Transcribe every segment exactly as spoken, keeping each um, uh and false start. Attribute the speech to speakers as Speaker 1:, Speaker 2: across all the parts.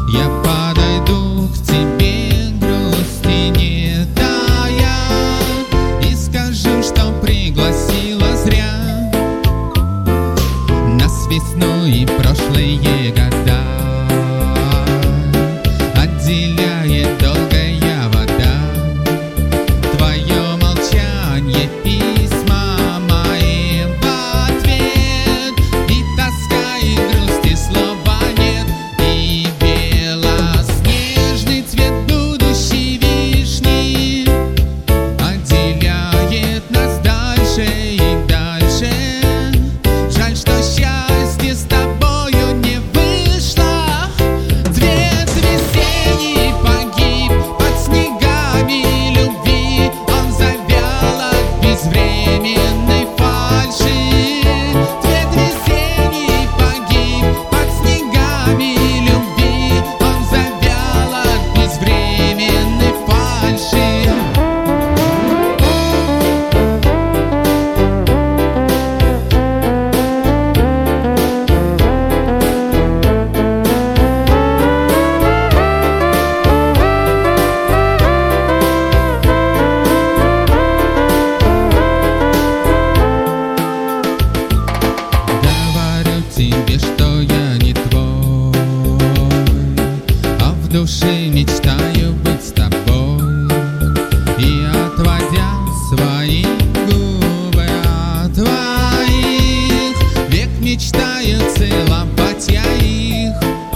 Speaker 1: Я подойду к тебе, грусти не тая, и скажу, что пригласила зря нас весну и прошлые года. Отделяет долгая вода, твое молчание, письма мои в ответ, и тоска, и грусть, и слова нет, и белоснежный цвет будущей вишни отделяет нас дальше и дальше. Жаль, что счастье с тобою не вышло. Цвет весенний погиб под снегами любви, он завял от безвременной фальши. Цвет весенний погиб под снегами любви, он завял от безвременной фальши. Говорю тебе, что я не твой, а в душе мечтаю быть с тобой. И отводя свои губы от твоих, век мечтаю целовать я их.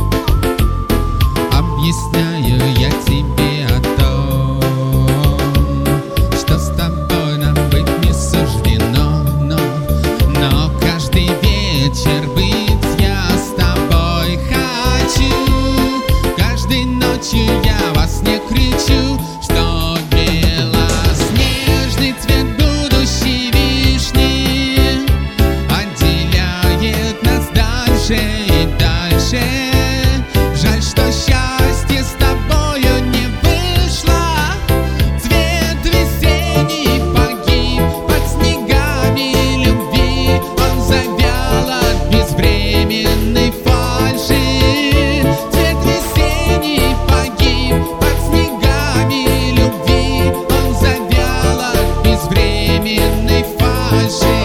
Speaker 1: Объясняю я тебе о том, что с тобой нам быть не суждено, но, но каждый вечер быть я с тобой хочу. Каждой ночью я во сне кричу, что белоснежный цвет будущей вишни отделяет нас дальше и дальше. Жаль, что счастье с тобою не вышло. Цвет весенний погиб под снегами любви, он завял от безвременной фальши. Цвет весенний погиб под снегами любви, он завял от безвременной фальши.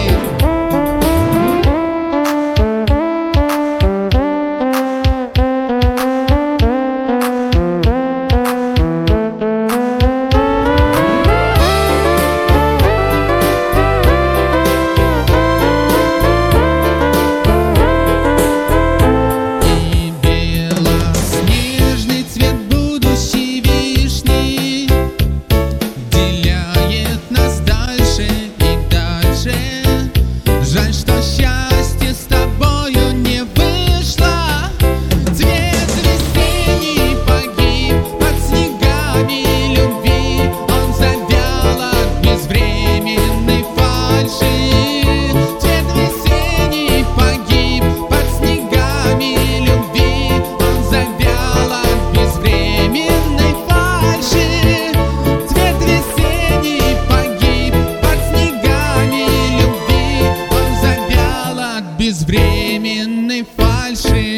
Speaker 1: И белоснежный цвет будущей вишни отделяет нас дальше и дальше. Жаль, что счастье с тобою не вышло. Цвет весенний погиб под снегами любви, он завял от безвременной фальши. Цвет весенний погиб под снегами любви, он завял от безвременной фальши. Цвет весенний погиб под снегами любви, он завял от безвременной фальши.